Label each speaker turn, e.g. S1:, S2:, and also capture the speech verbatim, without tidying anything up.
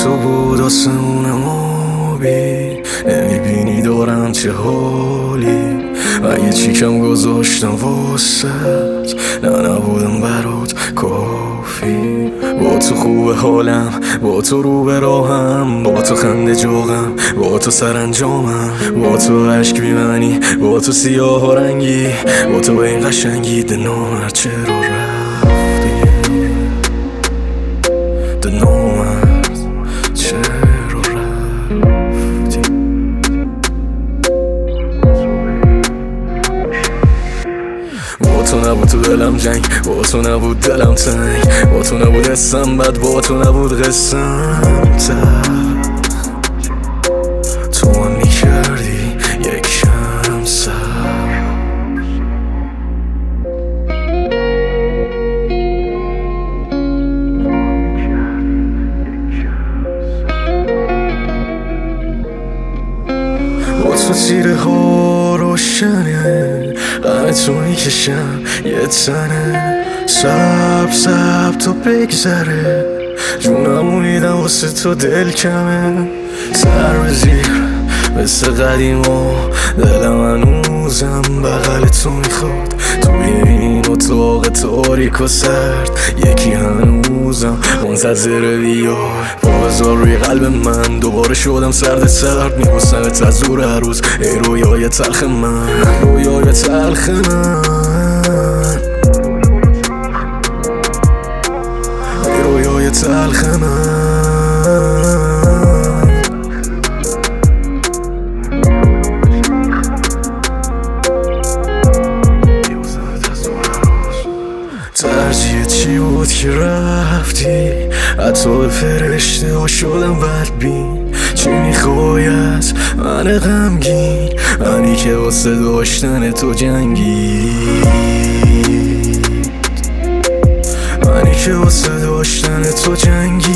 S1: تو بود آسمونم آبی، نمیبینی دارم چه حالی. اگه چیکم گذاشتم واسط، نه نبودم برات کافی. با تو خوب حالم، با تو رو به راهم، با تو خنده جاغم، با تو سرانجامم، با تو عشق میمنی، با تو سیاه و رنگی، با تو به این قشنگی دنامر چرا رفتی، دنامر چرا رفتی. با تو نبود تو دلم جنگ، با تو نبود دلم تنگ، با تو نبود حسم بد، با تو نبود قسم تر. تو من میکردی یک کم سر. با تو تیره ها روشنه، غم تو میکشم یه تنه. سب سب تو بگذره، جونمو میدم واسه تو دل کمه. سر به زیر مثل قدیما، دلم هنوزم بغل تو میخواد. توی این اتاق تاریک و سرد، یکی هنوزم منتظر بیای. بازار روی قلب من دوباره شدم سرد سرد، میبوسمت از دور هر روز. ای رویای تلخ من، رویای تلخ من، ای رویای تلخ من. ترجیح چی بود که رفتی، حتی به فرشته ها شدم بدبین. چی میخوای از من غمگین، منی که واسه داشتن تو جنگید، منی که واسه داشتن تو جنگید.